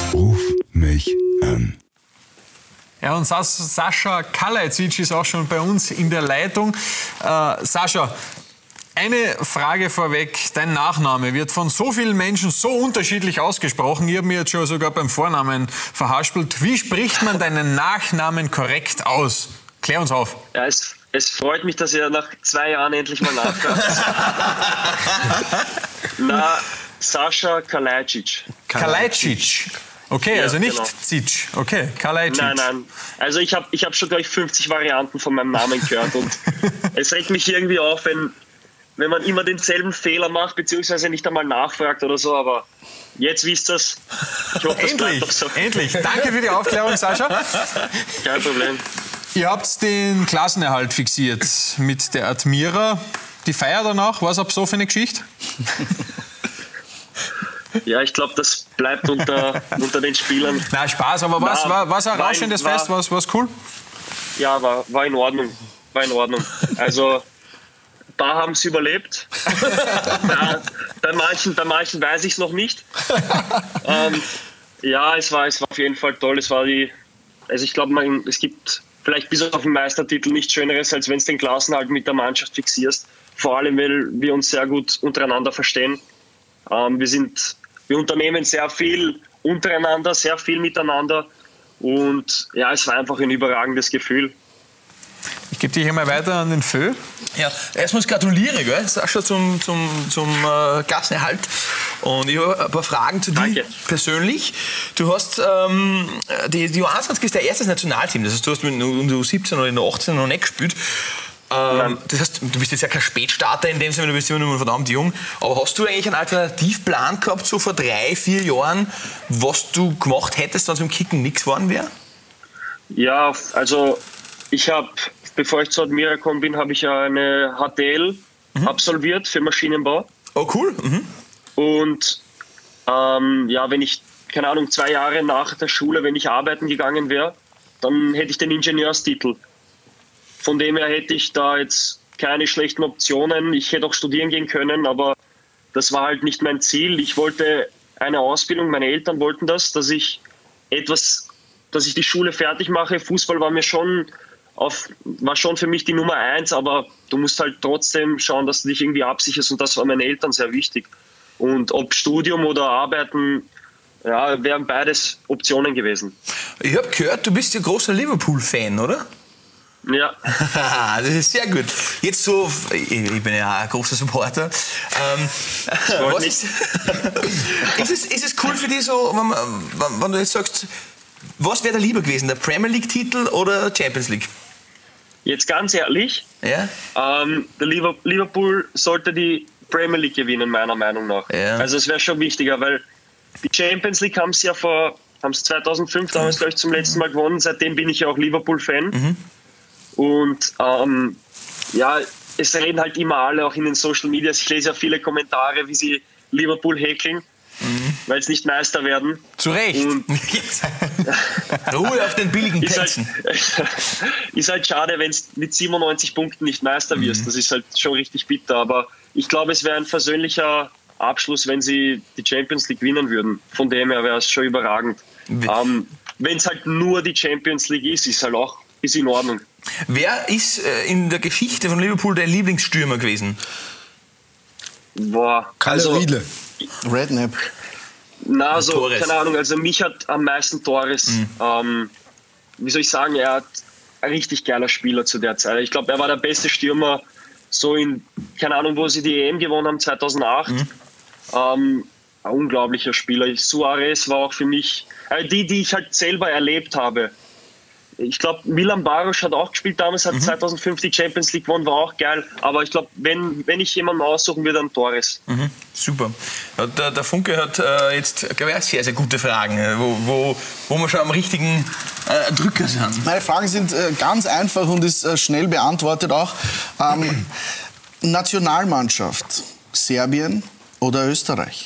Ruf mich an. Ja, und Sascha Kalajdzic ist auch schon bei uns in der Leitung. Sascha, eine Frage vorweg. Dein Nachname wird von so vielen Menschen so unterschiedlich ausgesprochen. Ich habe mir jetzt schon sogar beim Vornamen verhaspelt. Wie spricht man deinen Nachnamen korrekt aus? Klär uns auf. Ja, es freut mich, dass ihr nach 2 Jahren endlich mal nachfragt. Sascha Kalajdzic. Kalajdzic. Okay, ja, also nicht genau. Zic. Okay, Kalajdzic. Nein. Also ich hab schon, glaube ich, 50 Varianten von meinem Namen gehört. Und es regt mich irgendwie auf, wenn man immer denselben Fehler macht, beziehungsweise nicht einmal nachfragt oder so. Aber jetzt wisst ihr es. Ich hoffe, das bleibt doch so. Endlich. Danke für die Aufklärung, Sascha. Kein Problem. Ihr habt den Klassenerhalt fixiert mit der Admira. Die Feier danach, was ab so für eine Geschichte? Ja, ich glaube, das bleibt unter den Spielern. Na, Spaß, aber was ein rauschendes Fest? War's cool? Ja, war in Ordnung. Also, ein paar haben es überlebt. Bei manchen weiß ich es noch nicht. Ja, es war auf jeden Fall toll. Ich glaube, es gibt vielleicht bis auf den Meistertitel nichts Schöneres, als wenn du den Klassenerhalt mit der Mannschaft fixierst. Vor allem, weil wir uns sehr gut untereinander verstehen. Wir unternehmen sehr viel untereinander, sehr viel miteinander und ja, es war einfach ein überragendes Gefühl. Ich gebe dich einmal weiter an den Föhl. Ja, erstmals gratuliere, gell, Sascha, zum Klassenerhalt. Und ich habe ein paar Fragen zu dir persönlich. Du hast, die U21 ist dein erstes Nationalteam, das heißt, du hast mit in der U17 oder in der U18 noch nicht gespielt. Das heißt, du bist jetzt ja kein Spätstarter in dem Sinne, du bist immer nur verdammt jung. Aber hast du eigentlich einen Alternativplan gehabt, so vor 3-4 Jahren, was du gemacht hättest, wenn es im Kicken nichts geworden wäre? Ja, also bevor ich zu Admira gekommen bin, habe ich eine HTL absolviert für Maschinenbau. Oh, cool. Mhm. Und wenn ich, keine Ahnung, 2 Jahre nach der Schule, wenn ich arbeiten gegangen wäre, dann hätte ich den Ingenieurstitel. Von dem her hätte ich da jetzt keine schlechten Optionen. Ich hätte auch studieren gehen können, aber das war halt nicht mein Ziel. Ich wollte eine Ausbildung, meine Eltern wollten das, dass ich die Schule fertig mache. Fußball war schon für mich die Nummer 1, aber du musst halt trotzdem schauen, dass du dich irgendwie absicherst und das war meinen Eltern sehr wichtig. Und ob Studium oder Arbeiten, ja, wären beides Optionen gewesen. Ich habe gehört, du bist ja großer Liverpool-Fan, oder? Ja. Das ist sehr gut. Jetzt so, ich bin ja ein großer Supporter. Ist es cool für dich so, wenn du jetzt sagst, was wäre da lieber gewesen, der Premier League-Titel oder Champions League? Jetzt ganz ehrlich, ja? Der Liverpool sollte die Premier League gewinnen, meiner Meinung nach. Ja. Also es wäre schon wichtiger, weil die Champions League haben es 2005 damals, glaube ich, zum letzten Mal gewonnen. Seitdem bin ich ja auch Liverpool-Fan. Mhm. Und es reden halt immer alle, auch in den Social Medias. Ich lese ja viele Kommentare, wie sie Liverpool häkeln, weil sie nicht Meister werden. Zu Recht. Ruhe auf den billigen Plätzen. Ist halt schade, wenn du mit 97 Punkten nicht Meister wirst. Das ist halt schon richtig bitter. Aber ich glaube, es wäre ein versöhnlicher Abschluss, wenn sie die Champions League gewinnen würden. Von dem her wäre es schon überragend. Wenn es halt nur die Champions League ist in Ordnung. Wer ist in der Geschichte von Liverpool dein Lieblingsstürmer gewesen? Kalle Riedle. Redknapp. Keine Ahnung, also mich hat am meisten Torres, wie soll ich sagen, er hat ein richtig geiler Spieler zu der Zeit. Ich glaube, er war der beste Stürmer, so in, keine Ahnung, wo sie die EM gewonnen haben, 2008. Ein unglaublicher Spieler. Suarez war auch für mich, die ich halt selber erlebt habe. Ich glaube, Milan Baros hat auch gespielt damals, hat 2005 die Champions League gewonnen, war auch geil. Aber ich glaube, wenn ich jemanden aussuchen würde, dann Torres. Mhm, super. Der Funke hat jetzt, glaube ich, sehr, sehr gute Fragen, wo wir schon am richtigen Drücker sind. Meine Fragen sind ganz einfach und ist schnell beantwortet auch. Nationalmannschaft, Serbien oder Österreich?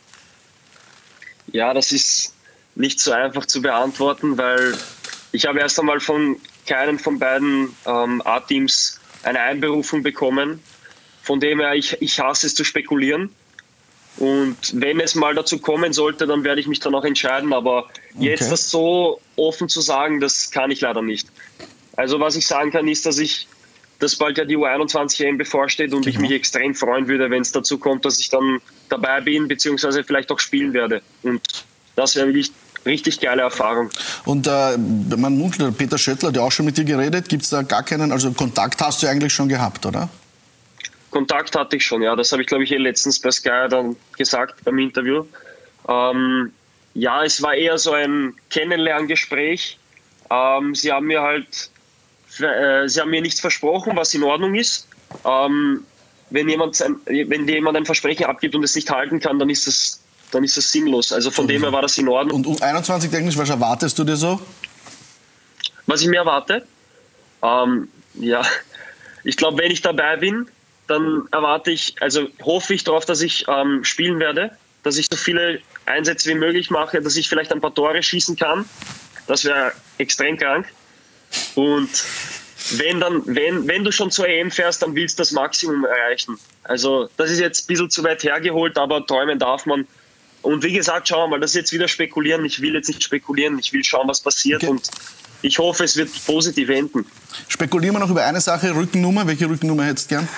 Ja, das ist nicht so einfach zu beantworten, weil ich habe erst einmal von keinem von beiden A-Teams eine Einberufung bekommen. Von dem her, ich hasse es zu spekulieren. Und wenn es mal dazu kommen sollte, dann werde ich mich dann auch entscheiden. Aber jetzt das so offen zu sagen, das kann ich leider nicht. Also was ich sagen kann, ist, dass bald ja die U21 EM bevorsteht und ich mich extrem freuen würde, wenn es dazu kommt, dass ich dann dabei bin, beziehungsweise vielleicht auch spielen werde. Und das wäre wirklich richtig geile Erfahrung. Und man munkelt, Peter Schöttler hat ja auch schon mit dir geredet. Gibt es da gar keinen, also Kontakt hast du eigentlich schon gehabt, oder? Kontakt hatte ich schon, ja. Das habe ich, glaube ich, letztens bei Sky dann gesagt beim Interview. Ja, es war eher so ein Kennenlerngespräch. Sie haben mir nichts versprochen, was in Ordnung ist. Wenn jemand ein Versprechen abgibt und es nicht halten kann, dann ist es sinnlos. Also von dem her war das in Ordnung. Und U21 technisch, was erwartest du dir so? Was ich mir erwarte? Ja, ich glaube, wenn ich dabei bin, dann hoffe ich darauf, dass ich spielen werde, dass ich so viele Einsätze wie möglich mache, dass ich vielleicht ein paar Tore schießen kann. Das wäre extrem krank. Und wenn du schon zur EM fährst, dann willst du das Maximum erreichen. Also das ist jetzt ein bisschen zu weit hergeholt, aber träumen darf man. Und wie gesagt, schauen wir mal, das ist jetzt wieder spekulieren. Ich will jetzt nicht spekulieren, ich will schauen, was passiert. Okay. Und ich hoffe, es wird positiv enden. Spekulieren wir noch über eine Sache, Rückennummer. Welche Rückennummer hättest du gern?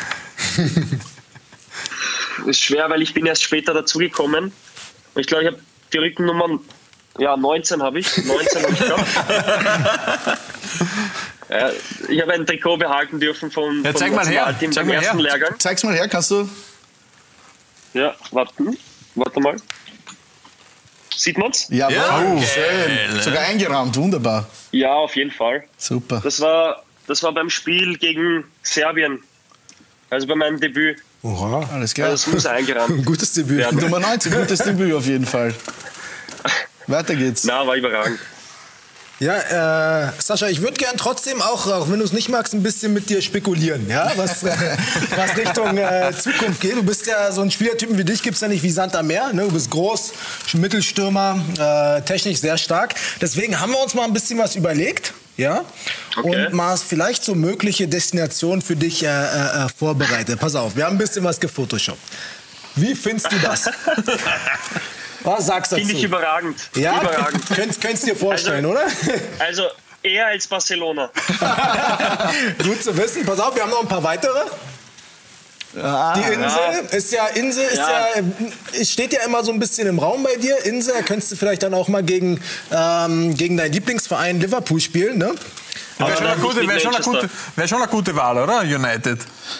Ist schwer, weil ich bin erst später dazugekommen. Ich glaube, ich habe die Rückennummer, 19 habe ich. 19 habe ich gehabt. Ich habe ein Trikot behalten dürfen vom zeig mal her. Team beim ersten Lehrgang. Zeig's mal her, kannst du? Ja, warte mal. Sieht man's? Ja, okay. Schön. Sogar eingerahmt, wunderbar. Ja, auf jeden Fall. Super. Das war beim Spiel gegen Serbien. Also bei meinem Debüt. Oha, alles klar. Also das muss eingerahmt. Gutes Debüt. werden. Nummer 19, gutes Debüt auf jeden Fall. Weiter geht's. Na, war überragend. Ja, Sascha, ich würde gern trotzdem auch wenn du es nicht magst, ein bisschen mit dir spekulieren, ja? was Richtung Zukunft geht. Du bist ja so ein Spielertypen wie dich, gibt es ja nicht wie Sand am Meer. Ne? Du bist groß, Mittelstürmer, technisch sehr stark. Deswegen haben wir uns mal ein bisschen was überlegt. Ja? Okay. Und mal vielleicht so mögliche Destinationen für dich vorbereitet. Pass auf, wir haben ein bisschen was gefotoshoppt. Wie findest du das? Was sagst du dazu? Finde ich überragend. Ja? Überragend. Könntest du dir vorstellen, oder? Also eher als Barcelona. Gut zu wissen. Pass auf, wir haben noch ein paar weitere. Die Insel steht ja immer so ein bisschen im Raum bei dir. Insel, könntest du vielleicht dann auch mal gegen deinen Lieblingsverein Liverpool spielen, ne? Wäre schon eine gute Wahl, oder? United.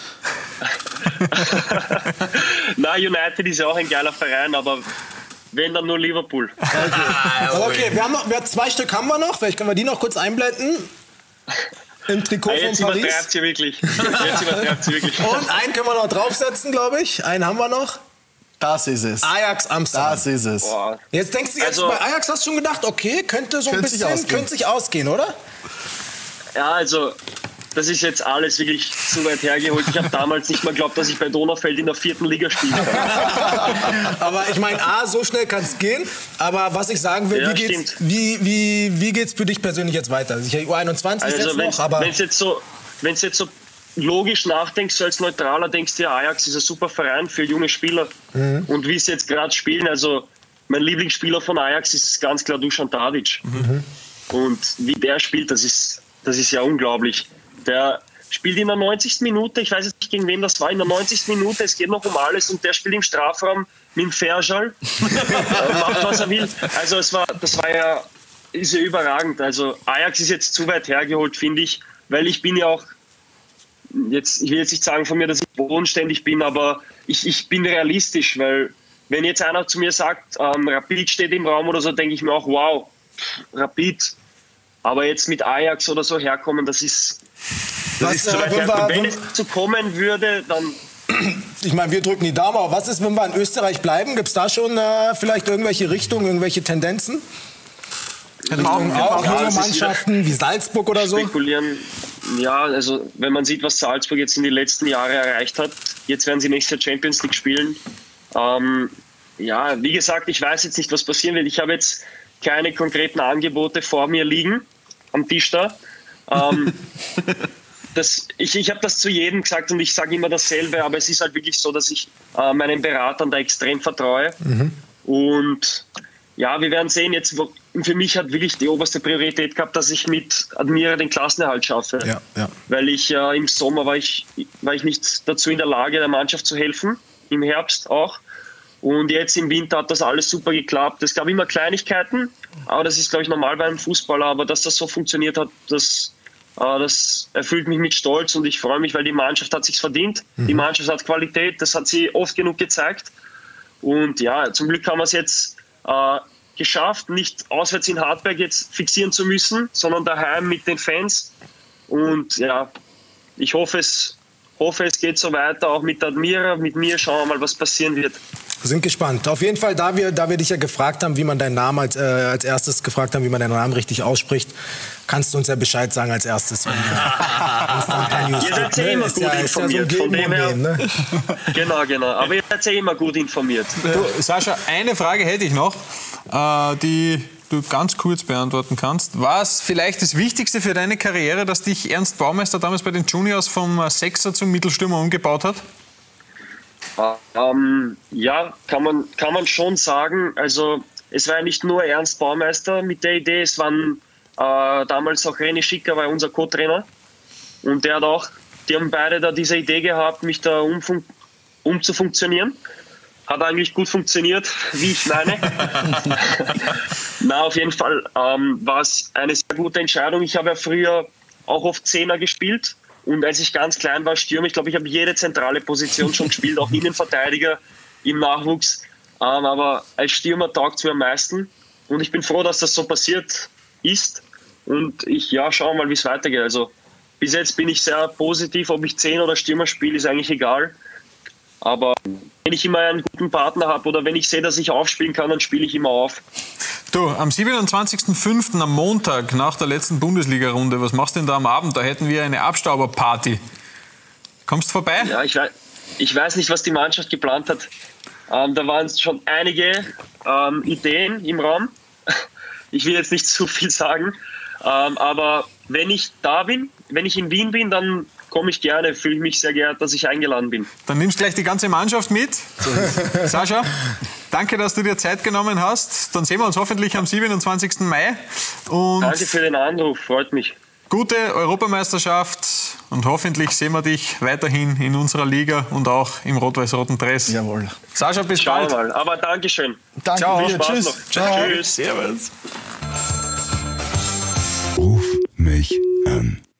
Na, United ist ja auch ein geiler Verein, aber wenn, dann nur Liverpool. Okay, wir haben noch, 2 Stück haben wir noch. Vielleicht können wir die noch kurz einblenden. Im Trikot von Paris. Jetzt übertreibt sie wirklich. Und einen können wir noch draufsetzen, glaube ich. Einen haben wir noch. Das ist es. Ajax Amsterdam. Das ist es. Boah. Jetzt denkst du, bei Ajax hast du schon gedacht, okay, könnte sich ausgehen, oder? Ja, also das ist jetzt alles wirklich zu weit hergeholt. Ich habe damals nicht mal geglaubt, dass ich bei Donaufeld in der 4. Liga spielen kann. Aber ich meine, so schnell kann es gehen. Aber was ich sagen will, wie geht's für dich persönlich jetzt weiter? Also U21 ist jetzt noch, aber... Wenn du jetzt so logisch nachdenkst, so als Neutraler, denkst du ja, Ajax ist ein super Verein für junge Spieler. Mhm. Und wie sie jetzt gerade spielen, also mein Lieblingsspieler von Ajax ist ganz klar Dusan Tadic. Mhm. Und wie der spielt, das ist ja unglaublich. Der spielt in der 90. Minute, ich weiß jetzt nicht, gegen wen das war, in der 90. Minute, es geht noch um alles und der spielt im Strafraum mit dem Ferschal, macht was er will. Also ist ja überragend. Also Ajax ist jetzt zu weit hergeholt, finde ich, weil ich bin ja auch, ich will jetzt nicht sagen von mir, dass ich bodenständig bin, aber ich bin realistisch, weil wenn jetzt einer zu mir sagt, Rapid steht im Raum oder so, denke ich mir auch, wow, Rapid. Aber jetzt mit Ajax oder so herkommen, das ist zu weit hergeholt. Wenn es zu kommen würde, dann... Ich meine, wir drücken die Daumen, aber was ist, wenn wir in Österreich bleiben? Gibt es da schon vielleicht irgendwelche Richtungen, irgendwelche Tendenzen? Auch junge Mannschaften wie Salzburg oder so? Spekulieren. Ja, also wenn man sieht, was Salzburg jetzt in den letzten Jahren erreicht hat, jetzt werden sie nächstes Jahr Champions League spielen. Ja, wie gesagt, ich weiß jetzt nicht, was passieren wird. Ich habe jetzt keine konkreten Angebote vor mir liegen, am Tisch da. ich habe das zu jedem gesagt und ich sage immer dasselbe, aber es ist halt wirklich so, dass ich meinen Beratern da extrem vertraue. Und ja, wir werden sehen, jetzt für mich hat wirklich die oberste Priorität gehabt, dass ich mit Admira den Klassenerhalt schaffe. Ja. Weil ich im Sommer war ich nicht dazu in der Lage, der Mannschaft zu helfen, im Herbst auch. Und jetzt im Winter hat das alles super geklappt. Es gab immer Kleinigkeiten, aber das ist, glaube ich, normal beim Fußballer. Aber dass das so funktioniert hat, das erfüllt mich mit Stolz und ich freue mich, weil die Mannschaft hat sich's verdient. Die Mannschaft hat Qualität, das hat sie oft genug gezeigt. Und ja, zum Glück haben wir es jetzt geschafft, nicht auswärts in Hartberg jetzt fixieren zu müssen, sondern daheim mit den Fans. Und ja, ich hoffe, es geht so weiter, auch mit Admira, mit mir. Schauen wir mal, was passieren wird. Wir sind gespannt. Auf jeden Fall, da wir dich ja gefragt haben, wie man deinen Namen als erstes gefragt haben, wie man deinen Namen richtig ausspricht, kannst du uns ja Bescheid sagen als erstes. Wenn ihr seid ja immer gut informiert. Von dem her, ne? Genau. Aber ihr seid ja immer gut informiert. Du, Sascha, eine Frage hätte ich noch, die du ganz kurz beantworten kannst. War es vielleicht das Wichtigste für deine Karriere, dass dich Ernst Baumeister damals bei den Juniors vom Sechser zum Mittelstürmer umgebaut hat? Ja, kann man schon sagen. Also es war ja nicht nur Ernst Baumeister mit der Idee, es waren damals auch René Schicker, war unser Co-Trainer. Und die haben beide da diese Idee gehabt, mich da umzufunktionieren. Hat eigentlich gut funktioniert, wie ich meine. Na, auf jeden Fall war es eine sehr gute Entscheidung. Ich habe ja früher auch oft Zehner gespielt. Und als ich ganz klein war, Stürmer, ich glaube, ich habe jede zentrale Position schon gespielt, auch Innenverteidiger im Nachwuchs. Aber als Stürmer taugt es mir am meisten. Und ich bin froh, dass das so passiert ist. Und schauen wir mal, wie es weitergeht. Also bis jetzt bin ich sehr positiv, ob ich 10 oder Stürmer spiele, ist eigentlich egal. Aber wenn ich immer einen guten Partner habe oder wenn ich sehe, dass ich aufspielen kann, dann spiele ich immer auf. Du, am 27.05. am Montag nach der letzten Bundesliga-Runde, was machst du denn da am Abend? Da hätten wir eine Abstauberparty. Kommst du vorbei? Ja, ich weiß nicht, was die Mannschaft geplant hat. Da waren schon einige Ideen im Raum. Ich will jetzt nicht zu viel sagen. Aber wenn ich da bin, wenn ich in Wien bin, dann komme ich gerne, fühle mich sehr geehrt, dass ich eingeladen bin. Dann nimmst gleich die ganze Mannschaft mit. Sascha, danke, dass du dir Zeit genommen hast. Dann sehen wir uns hoffentlich am 27. Mai. Und danke für den Anruf, freut mich. Gute Europameisterschaft und hoffentlich sehen wir dich weiterhin in unserer Liga und auch im rot-weiß-roten Dress. Jawohl. Sascha, bis Schauen bald. Mal. Aber Dankeschön. Danke. Ciao. Viel Spaß Tschüss. noch. Ciao. Tschüss. Servus. Ruf mich an.